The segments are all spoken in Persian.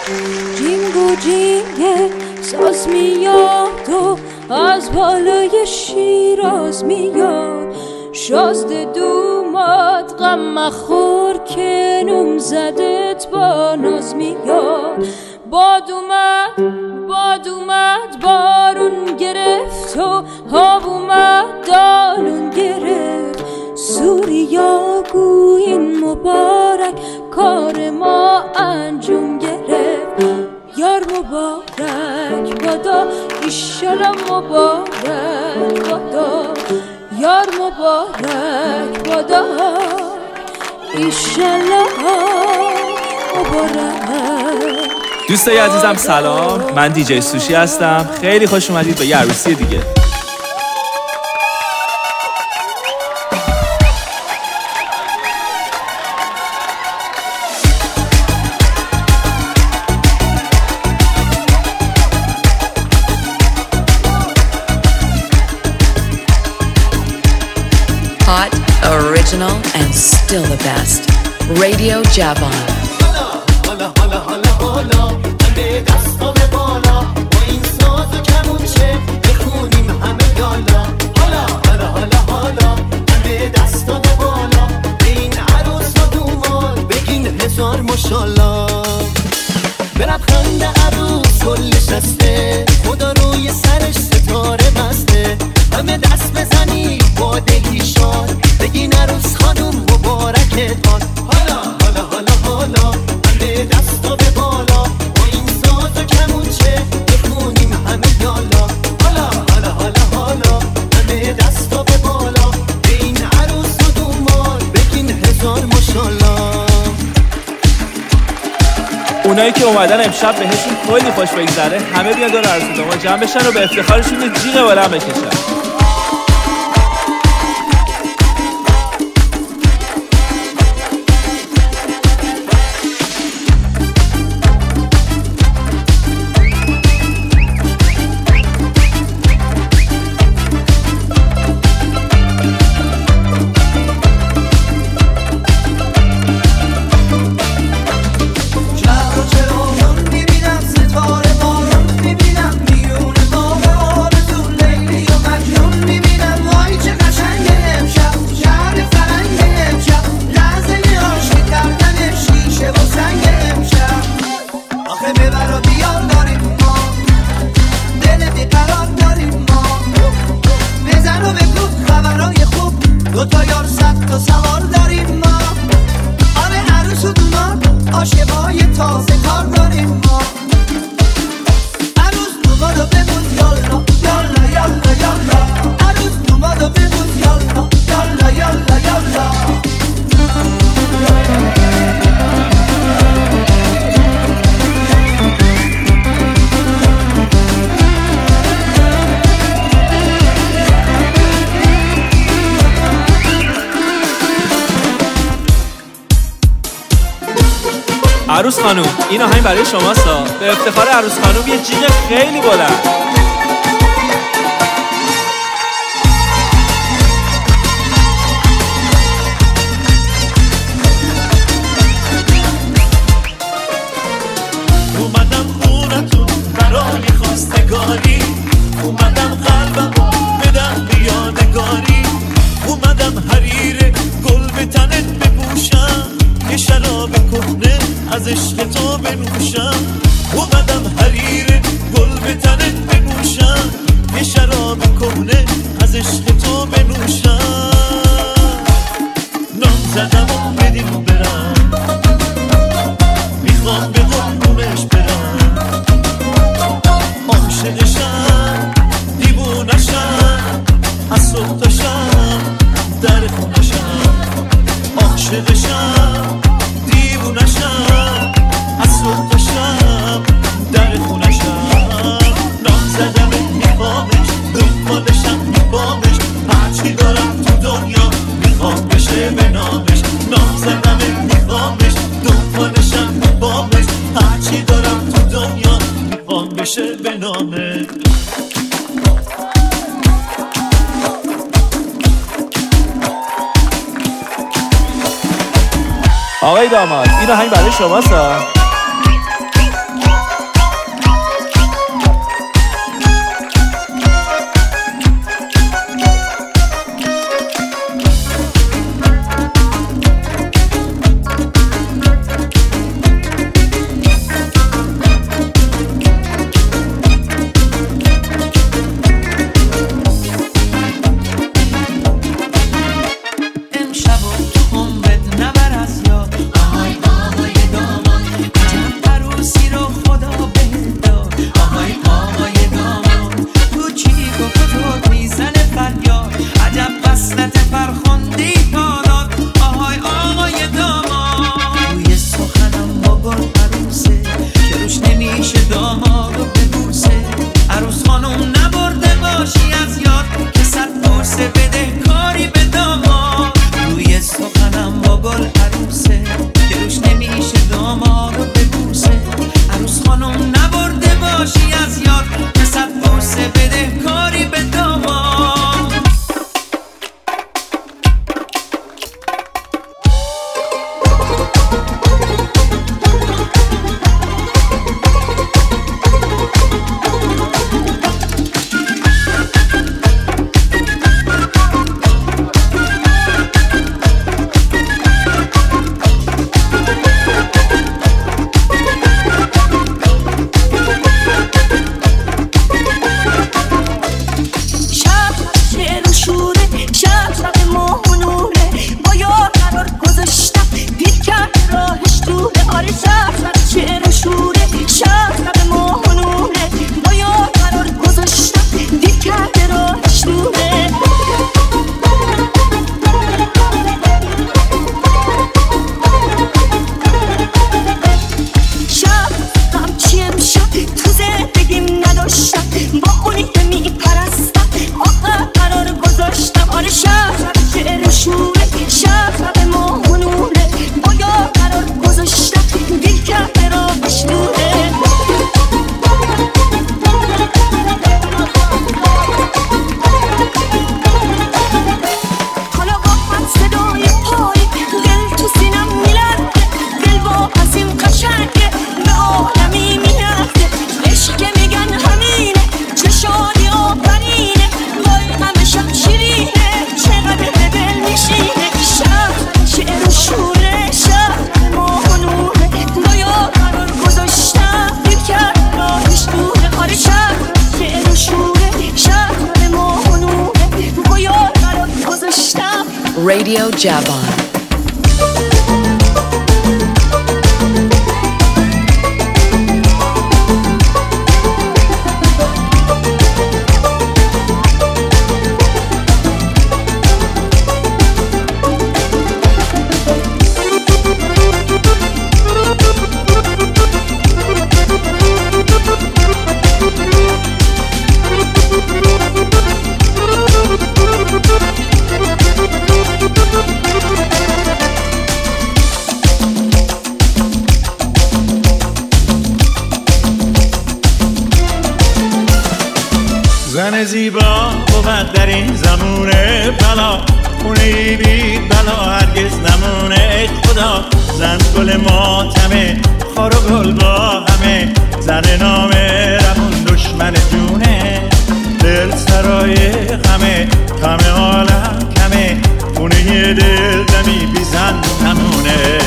جینگو جینگ ساز میاد و از بالای شیراز میاد، شازده دوماد غم مخور که نوم زدت با ناز میاد. باد اومد بارون گرفت و آب اومد دالون گرفت. سوریا گوین مبارک کار ما انجام گرفت. یار مبارک بادا ایشالا مبارک بادا، یار مبارک بادا ایشالا مبارک. دوستای عزیزم سلام، من دیجی سوشی هستم. خیلی خوش اومدید به یه عروسی دیگه. Hot, original, and still the best. Radio Javan. خدا روی سرش ستاره بسته، همه دست بزنی با دلی شاد، بگین عروس خانوم مبارکتان. حالا حالا حالا حالا همه دستا به بالا، با این ساز و کمونچه بخونیم همه یالا. حالا حالا حالا حالا همه دستا به بالا، به این عروس و دومار بگین هزار ماشالله. اونایی که اومدن امشب بهشون کلی خوش بگذره، همه بیان دور عروس و داماد جمع بشن و به افتخارشون یه جیغ بلند بکشن. عروس خانوم این آهنگ برای شماستا، به افتخار عروس خانوم یه جیغ خیلی بلند. اومدم خونتون برای خواستگاری، اومدم قلبم بدم بیانگاری، اومدم حریر گل به تنت بپوشم، یه شراب کهنه از عشق تو بنوشم. اومدم حریر گل به تنت بنوشم، یه شراب کهنه از عشق تو بنوشم. نام زدم و بدیم برم، میخوام به قربونش برم. عاشقشم دیوونشم، از صبح تا شب در خونشم. عاشقشم دیوونشم، از صبح تا شب در خونشم. نام زدم میخوامش، دنبالشم میخوامش، هرچی دارم تو دنیا میخوام بشه به نامش. نام زدم میخوامش، دنبالشم میخوامش، هرچی دارم تو دنیا میخوام بشه به نامش. آقای داماد این آهنگ برای شماستا. Radio Javan. زن زیبا بود در این زمونه بلا، خونه بی بلا هرگز نمونه. ای خدا زن گل ماتمه، خار و گل با همه، زن نامه رمون دشمن جونه. دل سرای غمه، غم عالم کمه، خونه دل دمی بی زن نمونه.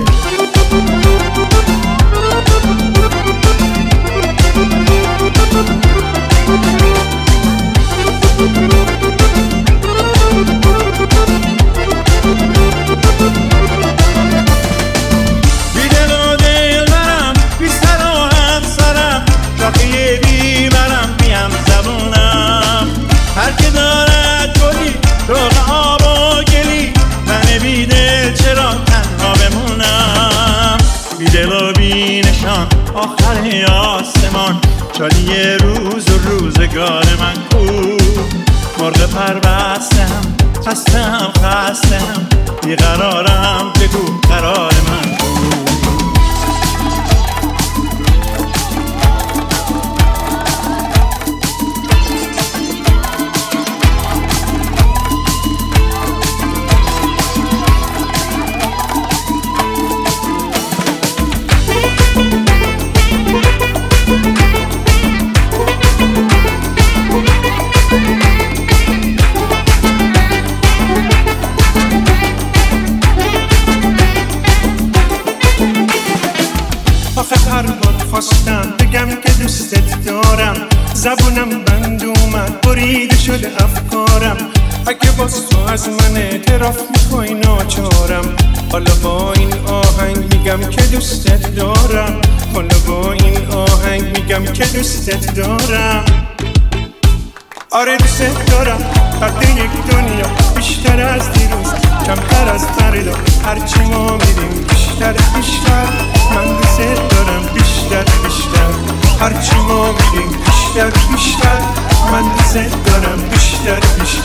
بی دل و دل منم، بی سر و همسرم، شاخی بی منم، بیم زبونم. هر که دارد گلی روغ آب و گلی، من بی دل چرا تنها بمونم. بی دل و بی نشان آخر آسمان، چالی روز و روزگار من کو. مرغ پر بستم، خستم، بیقرارم، بگو قرار من کو. خواستم بگم که دوستت دارم، زبونم بند اومد بریده شده افکارم. اگه باز تو از من اعتراف میخوای ناچارم، حالا با این آهنگ میگم که دوستت دارم. حالا با این آهنگ میگم که دوستت دارم. آره دوستت دارم، قد یک دنیا، بیشتر از دیروز، کمتر از فردا. هرچی ما میریم بیشتر من دوستت دارم، بیشتر هرچی ما میریم بیشتر من دوستت دارم، بیشتر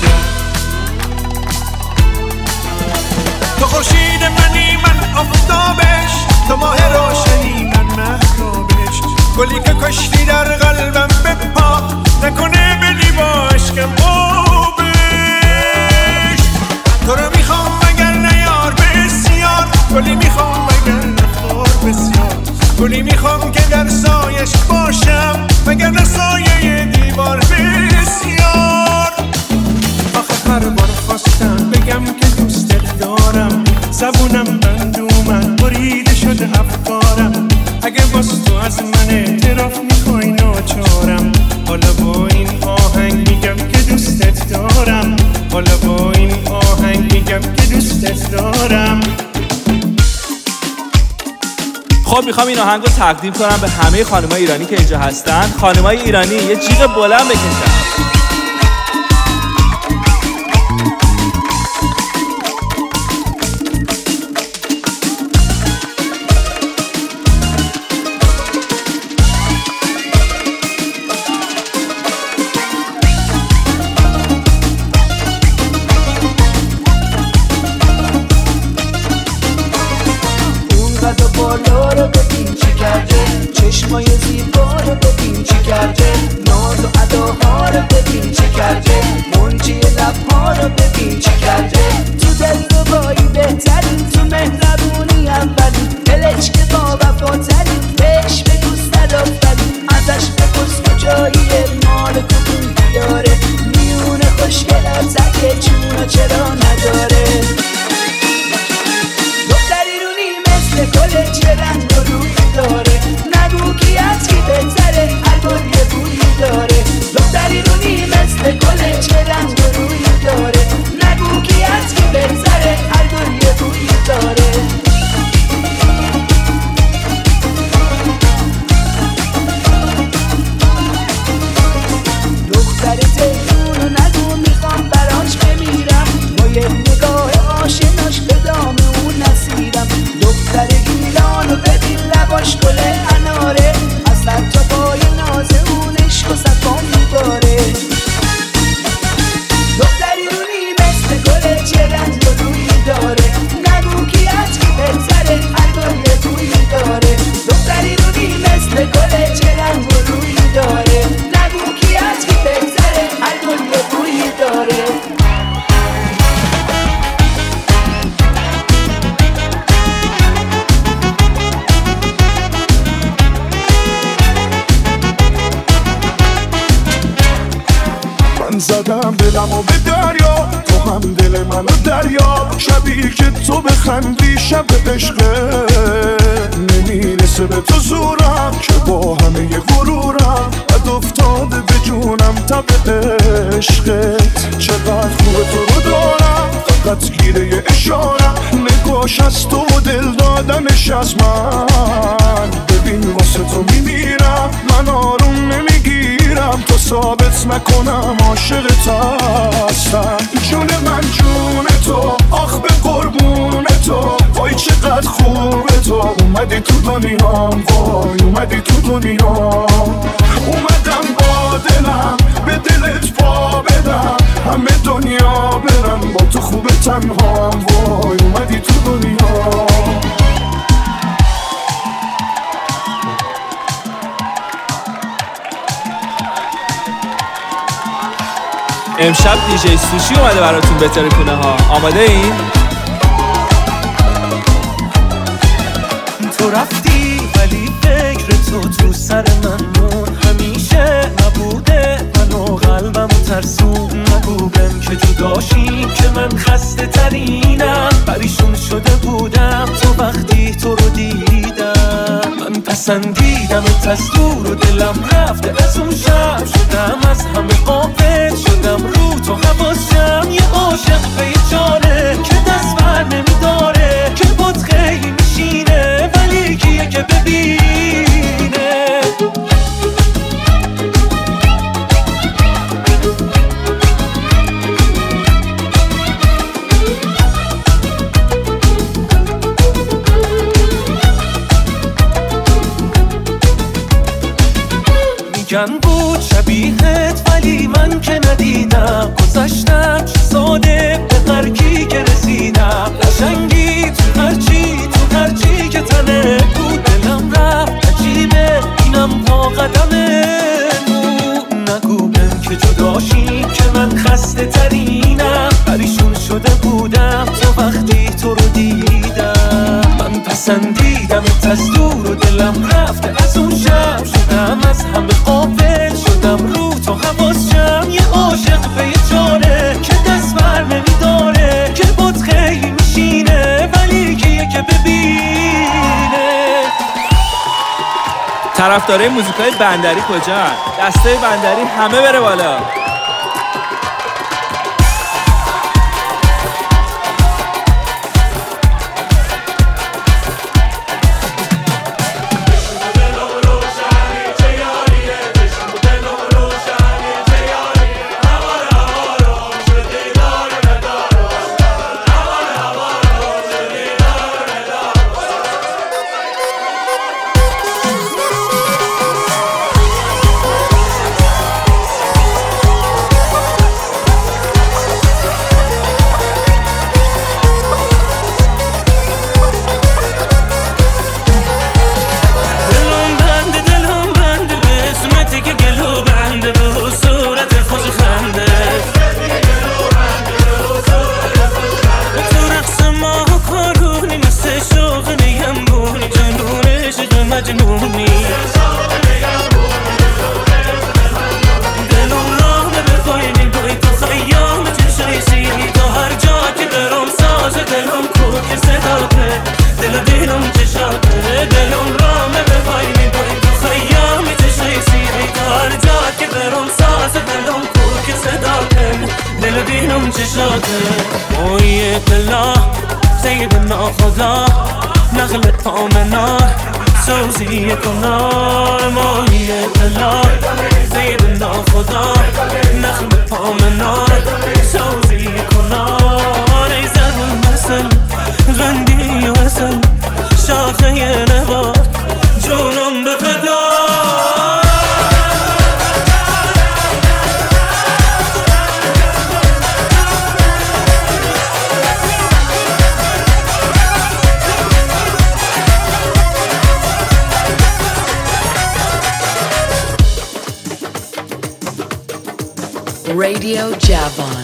تو خورشید منی، من آفتابش، تو ماه روشنی، من مهتابش. گلی که کشتی در قلبم بپا، نکنه بدی با عشقم آبش. تو رو میخوام مگر نیار بسیار، گلی میخوام مگر نخور بسیار. گلی میخوام که در سایش باشم، مگر در سایه دیوار بسیار. آخه هر بار خواستم بگم که دوستت دارم، زبونم بند اومد بریده شده افکارم. اگه باز تو از من اعتراف میخوای ناچارم، حالا با این آهنگ میگم که دوستت دارم. حالا با این آهنگ میگم که دوستت دارم. خب میخوام این آهنگ رو تقدیم کنم به همه خانمای ایرانی که اینجا هستن. خانمای ایرانی یه جیغ بلند بکشن. بالا رو ببین چی کرده، چشمای زیبا رو ببین چی کرده، ناز و اداها رو ببین چی کرده، منجی لبها رو ببین چی کرده. تو دلربایی بهترین، تو مهربونی اولین، دلش که با وفاترین، بهش بگو سلافرین. ازش بپرس کجاییه، مال کدوم دیاره، میونه خوشگل تکه چونو چرا نداره. گل چه رنگ و روی داره، نگو کی از کی بهتره، هر گل یه بویی داره. دختری رونی مثل گل چه رنگ و روی داره، نگو کی از کی بهتره. یه نگاه آشناش به دام اون نسیرم. دختر گیلانو ببین لباش گل اناره، از سر تا پای ناز اون عشق و صفا میباره. دختری رونی مثل گل چه رنگ و روی داره، نگو کی از کی بهتره هر گل یه روی داره. دختری رونی مثل گل چه رنگ و روی داره، نگو کی از کی بهتره هر گل یه روی داره. زدم دلمو به دریا، تو هم دل منو دریا. شبی که تو بخندی شب عشقه، نمیرسه به تو زورم که با همه غرورم بد افتاده به جونم تب عشقت. چقدر خوبه تو رو دارم فقط گیره اشارم، نگاش از تو و دل دادنش از من. ببین واسه تو میمیرم من آروم نمیگیرم، تو ثابت نکنم عاشقت هستم. جون من جون تو آخ به قربون تو، وای چقدر خوبه تو اومدی تو دنیام، وای اومدی تو دنیام. اومدم با دلم به دلت پا بدم، همه دنیا برم با تو خوبه تنهام، وای اومدی تو دنیام. امشب دیجی سوشی اومده براتون بهتره کنه ها. آماده این؟ تو رفتی ولی فکر تو سر من مون، همیشه نبوده منو قلبم ترسون. نگو بهم که جداشی که من خسته ترینم، پریشون شده بودم تو وقتی تو رو دیدم. من پسندیدم از دور و دلم رفته از اون شب، شدم از همه غافل شدم رو تو حواسم. یه عاشق به یه چاره که دست بر نمیداره، که باد خیلی میشینه ولی کیه که ببینه. میگن بود شبیهت ولی من که ندیدم، گذشتم ساده به هرکی که رسیدم. قشنگی تو هرچی که تنه بود، دلم رفت عجیبه اینم پا قدمه. نگو بهم که جداشی که من خسته ترینم، پریشون شده بودم تو وقتی تو رو دیدم. من پسندیدم از دور و دلم رفته از اون شب، شدم از همه غافل شدم رو تو حواسم. یه عاشق به یه چاره که دست بر نمیداره، که باد خیلی میشینه ولی کیه که ببینه. طرفدارای موزیکای بندری کجا؟ دسته بندری همه بره بالا. سيدنا خدا نخلة طعمنا سوزية النار ماهية النار سيدنا خدا نخلة طعمنا سوزية النار Radio Javon.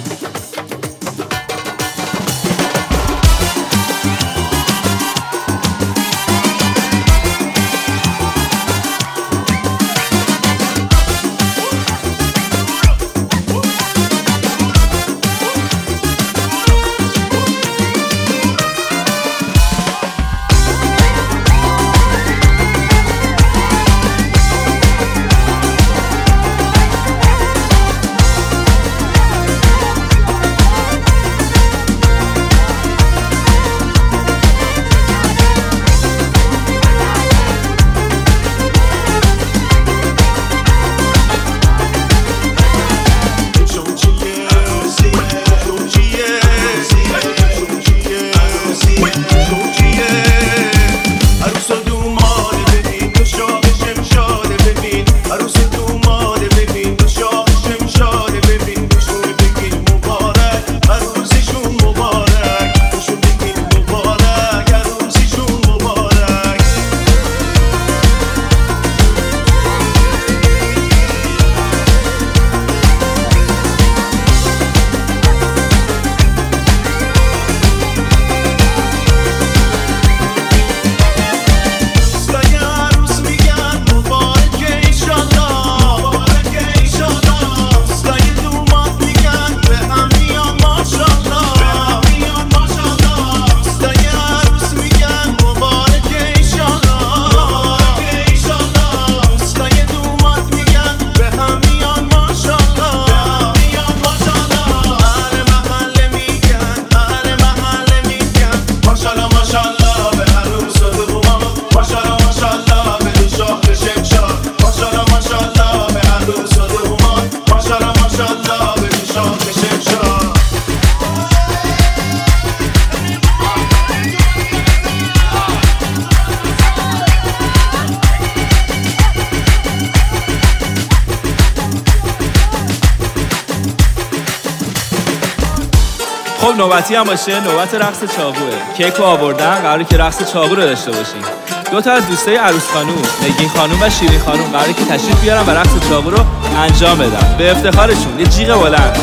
خب نوبتی هم باشه، نوبت رقص چاقوه. کیکو آوردن، قراره که رقص چاقو رو داشته باشیم. دو تا از دوستای عروس خانوم، نگین خانوم و شیرین خانوم، قراره که تشریف بیارن و رقص چاقو رو انجام بدن. به افتخارشون یه جیغ بلند.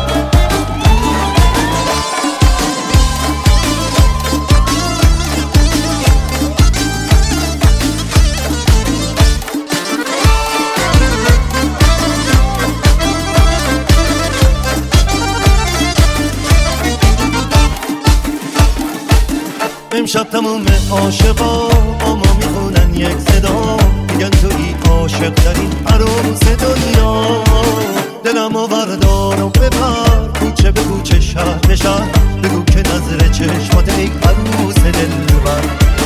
امشب تموم عاشقا با ما میخونن یک صدا، میگن توی عاشق ترین عروس دنیا. دلمو بردار و ببر کوچه به کوچه، شهر به شهر، بگو که نظر چشمات ای عروس دلبر.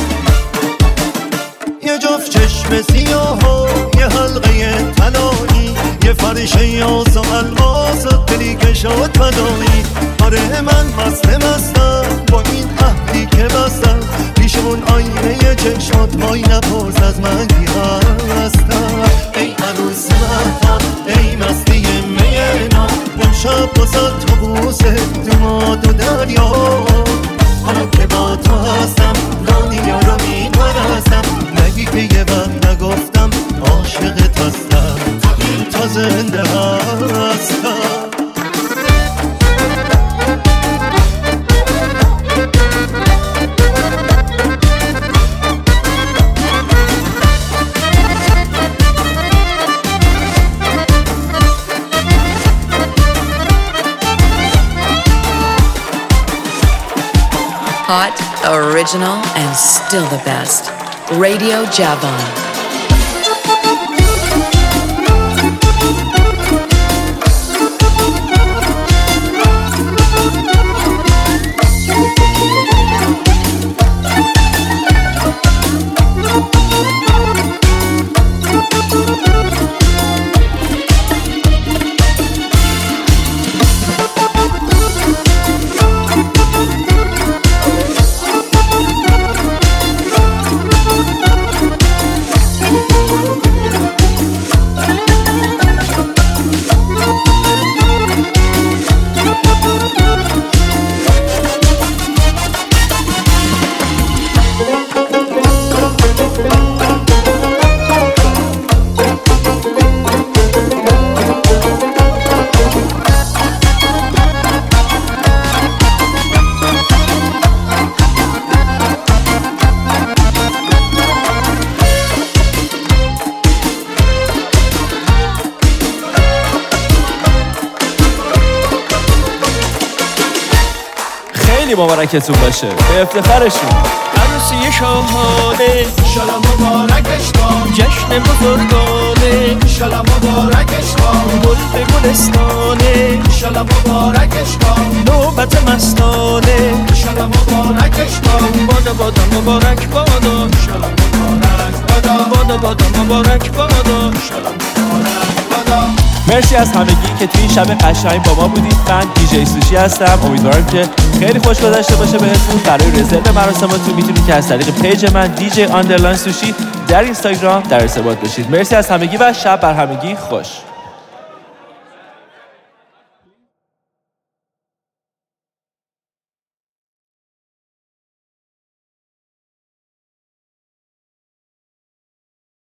یه جفت چشم سیاه و یه حلقه طلایی، یه فرشه آس و الماس و دلی که شد فدایی. آره من مستم با این عهدی که بستم، پیشمون آینه چشمات وای نپرس از من کی هستم. ای عروس مهتاب ای مستی مینا، امشب بازد تو بوسه تو ماد و دریا. حالا که با تو هستم دنیا رو میپرستم، نگی که یه وقت نگفتم عاشقت هستم، این تا زنده هستم. Hot, original, and still the best. Radio Javon. خیلی مبارکتون باشه، به افتخارشون. عروسی شاهانه ایشالا مبارکش کن، جشن بزرگانه ایشالا مبارکش کن، گل به گلستانه ایشالا مبارکش کن، نوبت مستانه ایشالا مبارکش کن، بادا بادا مبارک بادا، ایشالا مبارک بادا، بادا بادا مبارک بادا. ایشالا مبارک بادا. مرسی از همگی که توی این شب قشنگ با ما بودید. من دیجی سوشی هستم. امیدوارم که خیلی خوش گذشته باشه بهتون. برای رزرو مراسماتون میتونید که از طریق پیج من دیجی آندرلاین سوشی در اینستاگرام در ارتباط باشید. مرسی از همگی و شب بر همگی خوش.